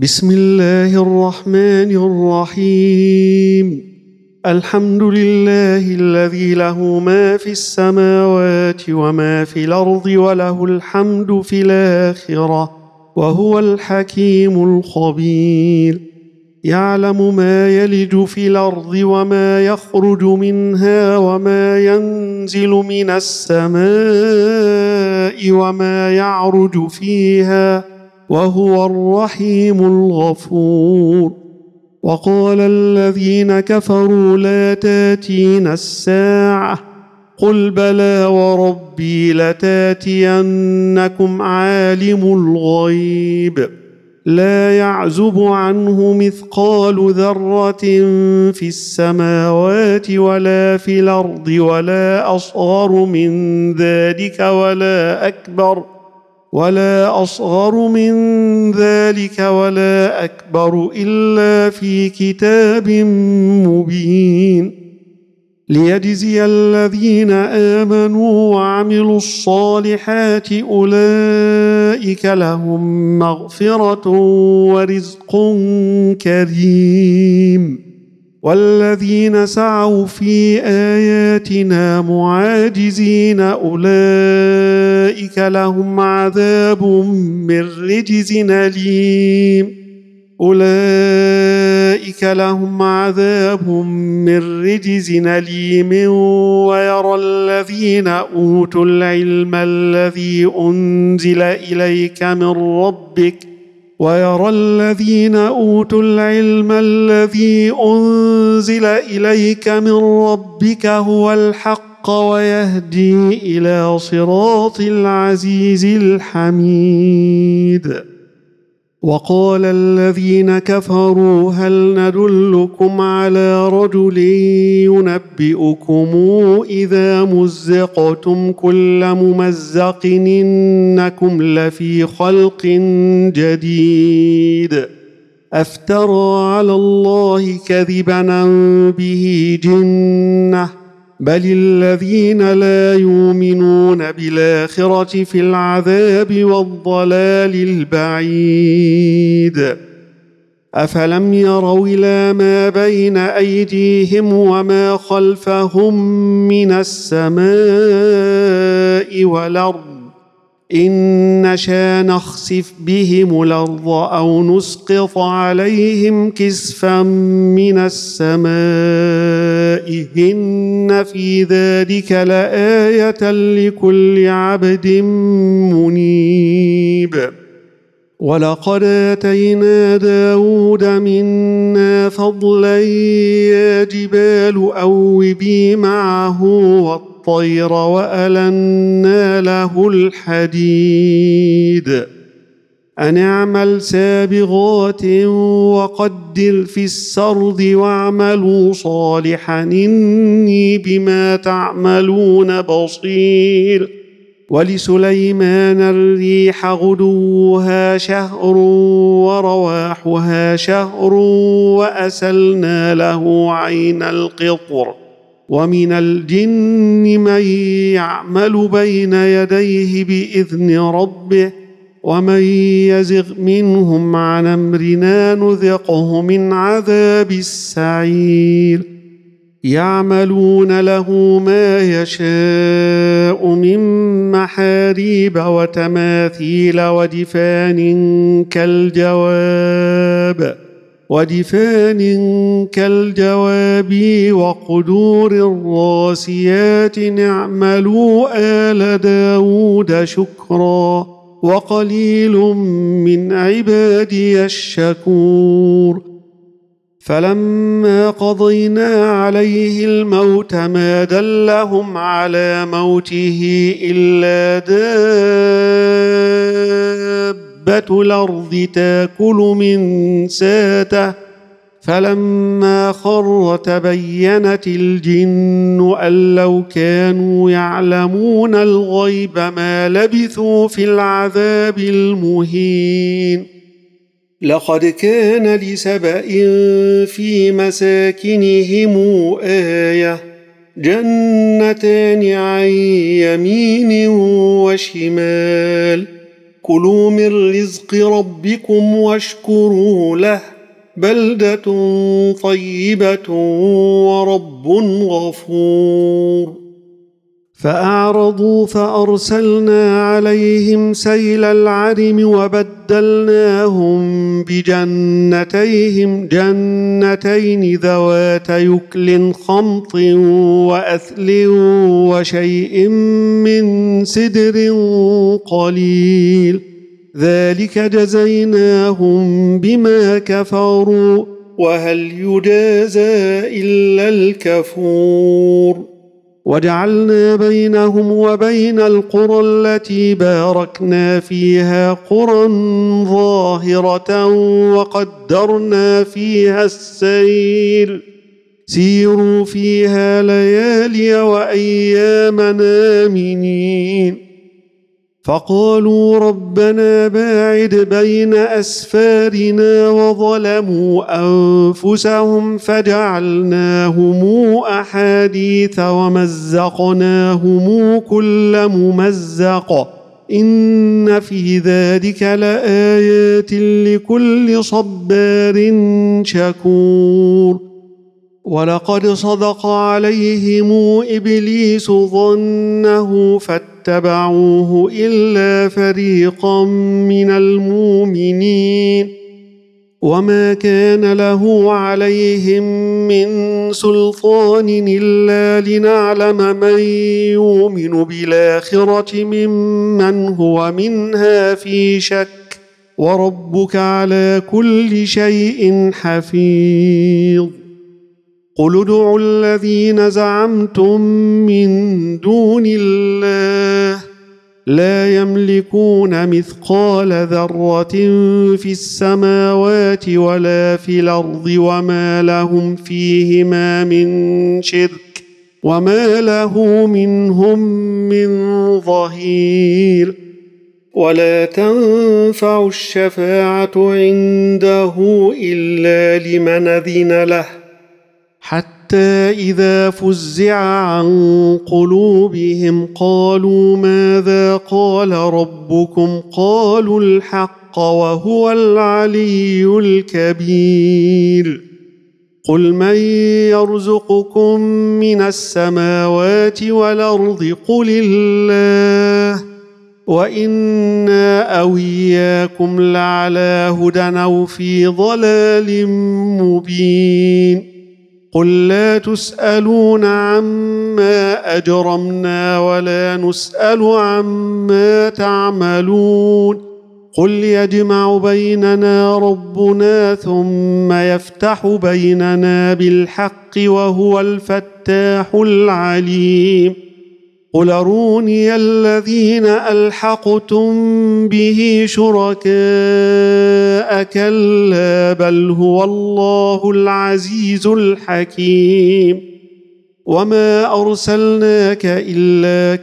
بسم الله الرحمن الرحيم. الحمد لله الذي له ما في السماوات وما في الأرض وله الحمد في الآخرة وهو الحكيم الخبير. يعلم ما يلج في الأرض وما يخرج منها وما ينزل من السماء وما يعرج فيها وهو الرحيم الغفور. وقال الذين كفروا لا تاتينا الساعة قل بلى وربي لتاتينكم عالم الغيب لا يعزب عنه مثقال ذرة في السماوات ولا في الأرض ولا أصغر من ذلك ولا أصغر من ذلك ولا أكبر إلا في كتاب مبين ليجزي الذين آمنوا وعملوا الصالحات أولئك لهم مغفرة ورزق كريم. والذين سعوا في آياتنا معاجزين أولئك لهم عذاب من رجز أليم ويرى الذين أوتوا العلم الذي أنزل إليك من ربك هو الحق ويهدي إلى صراط العزيز الحميد. وقال الذين كفروا هل ندلكم على رجل ينبئكم إذا مزقتم كل ممزق إنكم لفي خلق جديد أفترى على الله كذبا به جنة بل الذين لا يؤمنون بالآخرة في العذاب والضلال البعيد. أفلم يروا إلى ما بين أيديهم وما خلفهم من السماء والأرض إن نشأ نخسف بهم الأرض أو نسقط عليهم كسفا من السماء إن في ذلك لآية لكل عبد منيب. ولقد آتينا داود منا فضلا يا جبال أوبي معه والطير وألنا له الحديد أن اعمل سابغات وقدر في السرد واعملوا صالحا إني بما تعملون بصير. ولسليمان الريح غدوها شهر ورواحها شهر وأسلنا له عين القطر ومن الجن من يعمل بين يديه بإذن ربه ومن يزغ منهم عن أمرنا نذقه من عذاب السعير. يعملون له ما يشاء من محاريب وتماثيل ودفان كالجواب وقدور الراسيات اعملوا آل داود شكرا وقليل من عبادي الشكور. فلما قضينا عليه الموت ما دلهم على موته إلا دابة الأرض تأكل من ساته فلما خر تبينت الجن أن لو كانوا يعلمون الغيب ما لبثوا في العذاب المهين. لقد كان لسبأ في مساكنهم آية جنتان عن يمين وشمال كلوا من رزق ربكم واشكروا له بلدة طيبة ورب غفور. فأعرضوا فأرسلنا عليهم سيل العرم وبدلناهم بجنتيهم جنتين ذوات يكل خمط وأثل وشيء من سدر قليل ذلك جزيناهم بما كفروا وهل يجازى إلا الكفور. وجعلنا بينهم وبين القرى التي باركنا فيها قرى ظاهرة وقدرنا فيها السير سيروا فيها ليالي وأياما آمنين. فقالوا ربنا باعد بين أسفارنا وظلموا أنفسهم فجعلناهم أحاديث ومزقناهم كل ممزق إن في ذلك لآيات لكل صبار شكور. ولقد صدق عليهم إبليس ظنه فاتبعوه إلا فريقا من المؤمنين وما كان له عليهم من سلطان إلا لنعلم من يؤمن بالآخرة ممن هو منها في شك وربك على كل شيء حفيظ. قل ادعوا الذين زعمتم من دون الله لا يملكون مثقال ذرة في السماوات ولا في الأرض وما لهم فيهما من شرك وما له منهم من ظهير. ولا تنفع الشفاعة عنده إلا لمن أذن له حتى إذا فزع عن قلوبهم قالوا ماذا قال ربكم قالوا الحق وهو العلي الكبير. قل من يرزقكم من السماوات والأرض قل الله وإنا أو إياكم لعلى هدى أو في ضلال مبين. قل لا تسألون عما أجرمنا ولا نسأل عما تعملون. قل يجمع بيننا ربنا ثم يفتح بيننا بالحق وهو الفتاح العليم. قل أروني الذين ألحقتم به شركاء كلا بل هو الله العزيز الحكيم. وما أرسلناك إلا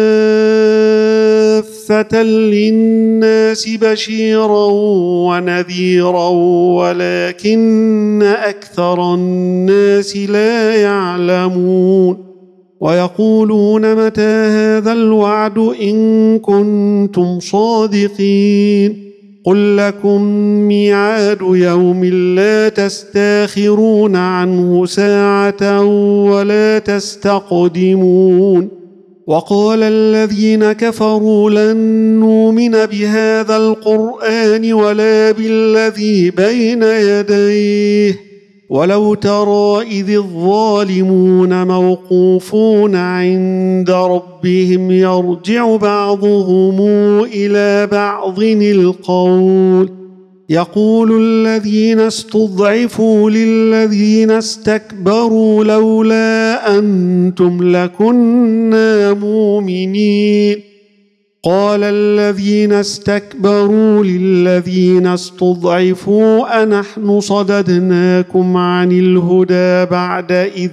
كافة للناس بشيرا ونذيرا ولكن أكثر الناس لا يعلمون. ويقولون متى هذا الوعد إن كنتم صادقين. قل لكم ميعاد يوم لا تستاخرون عنه ساعة ولا تستقدمون. وقال الذين كفروا لن نؤمن بهذا القرآن ولا بالذي بين يديه ولو ترى إذ الظالمون موقوفون عند ربهم يرجع بعضهم إلى بعض القول يقول الذين استضعفوا للذين استكبروا لولا أنتم لكنا مؤمنين. قال الذين استكبروا للذين استضعفوا أنحن صددناكم عن الهدى بعد إذ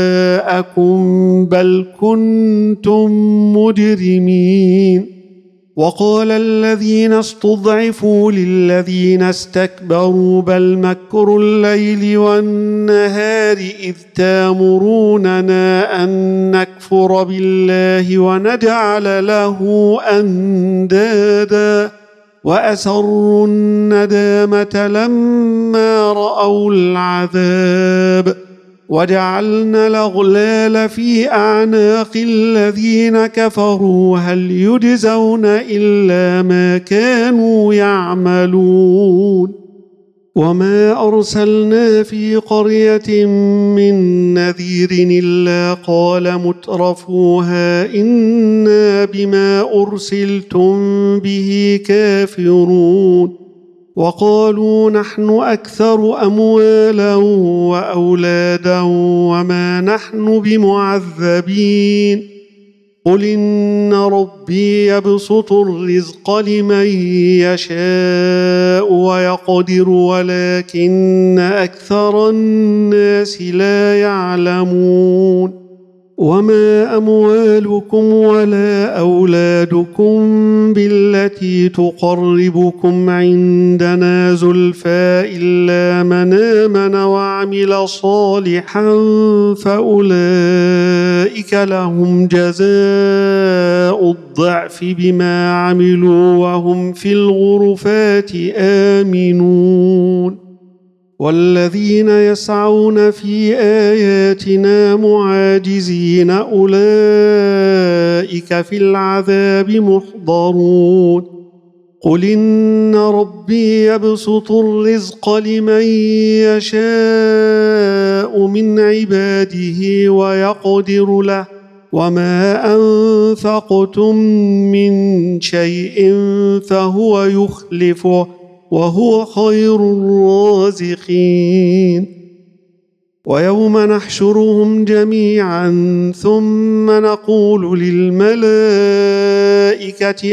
جاءكم بل كنتم مجرمين. وقال الذين استضعفوا للذين استكبروا بل مكر الليل والنهار إذ تامروننا أن نكفر بالله ونجعل له أندادا وأسروا الندامة لما رأوا العذاب وجعلنا الأغلال في أعناق الذين كفروا هل يجزون إلا ما كانوا يعملون وما أرسلنا في قرية من نذير إلا قال مترفوها إنا بما أرسلتم به كافرون وقالوا نحن أكثر أموالا وأولادا وما نحن بمعذبين قل إن ربي يبسط الرزق لمن يشاء ويقدر ولكن أكثر الناس لا يعلمون وما أموالكم ولا أولادكم بالتي تقربكم عندنا زلفى إلا من آمن وعمل صالحا فأولئك لهم جزاء الضعف بما عملوا وهم في الغرفات آمنون والذين يسعون في آياتنا معاجزين أولئك في العذاب محضرون قل إن ربي يبسط الرزق لمن يشاء من عباده ويقدر له وما أنفقتم من شيء فهو يخلفه وهو خير الرازقين ويوم نحشرهم جميعا ثم نقول للملائكة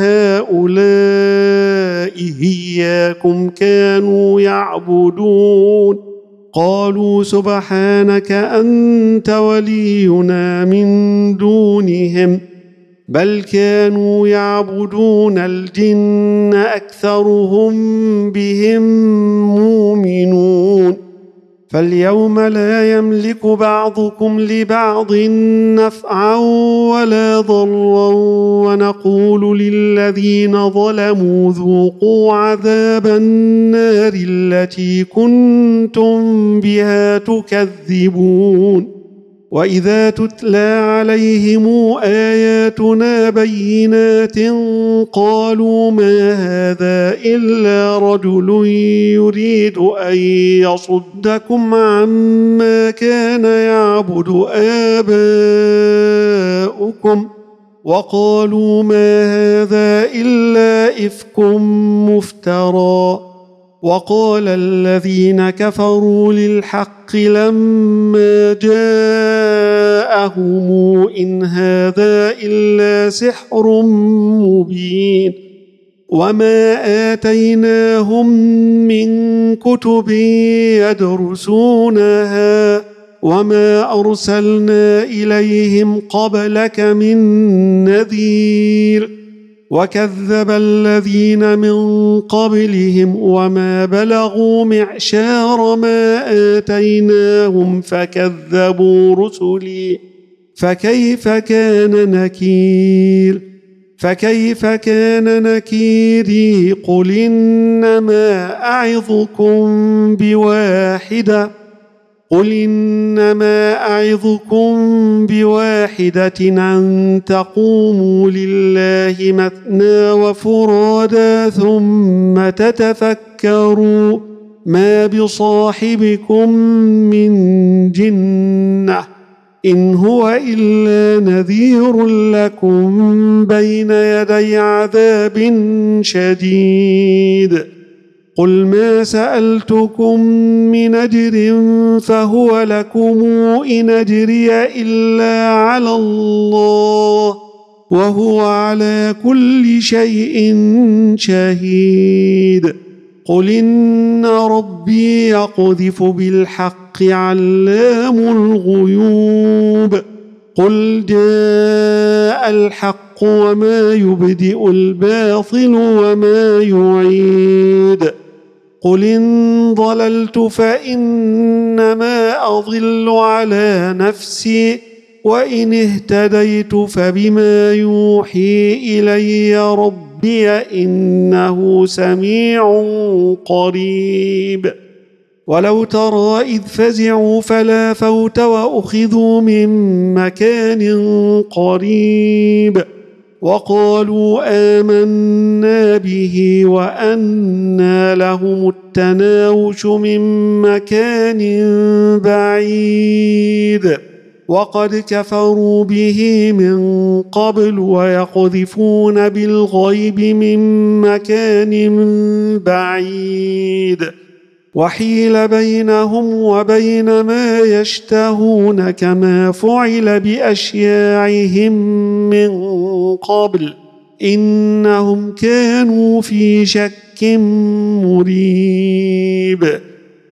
أهؤلاء إياكم كانوا يعبدون قالوا سبحانك أنت ولينا من دونهم بل كانوا يعبدون الجن أكثرهم بهم مؤمنون فاليوم لا يملك بعضكم لبعض نفعا ولا ضرا ونقول للذين ظلموا ذوقوا عذاب النار التي كنتم بها تكذبون وإذا تتلى عليهم آياتنا بينات قالوا ما هذا إلا رجل يريد أن يصدكم عما كان يعبد آباؤكم وقالوا ما هذا إلا إفك مفترى وقال الذين كفروا للحق لما جاءهم إن هذا إلا سحر مبين وما آتيناهم من كتب يدرسونها وما أرسلنا إليهم قبلك من نذير وكذب الذين من قبلهم وما بلغوا معشار ما آتيناهم فكذبوا رسلي فكيف كان نكيري قل إنما أعظكم بواحدة أن تقوموا لله مثنى وفرادا ثم تتفكروا ما بصاحبكم من جنة إن هو إلا نذير لكم بين يدي عذاب شديد قل ما سألتكم من أجر فهو لكم إن أجري إلا على الله وهو على كل شيء شهيد قل إن ربي يقذف بالحق علام الغيوب قل جاء الحق وما يبدئ الباطل وما يعيد. قل إن ضللت فإنما أضل على نفسي وإن اهتديت فبما يوحي إلي ربي إنه سميع قريب. ولو ترى إذ فزعوا فلا فوت وأخذوا من مكان قريب وقالوا آمنا به وأنى لهم التناوش من مكان بعيد وقد كفروا به من قبل ويقذفون بالغيب من مكان بعيد وحيل بينهم وبين ما يشتهون كما فعل بأشياعهم من قبل إنهم كانوا في شك مريب.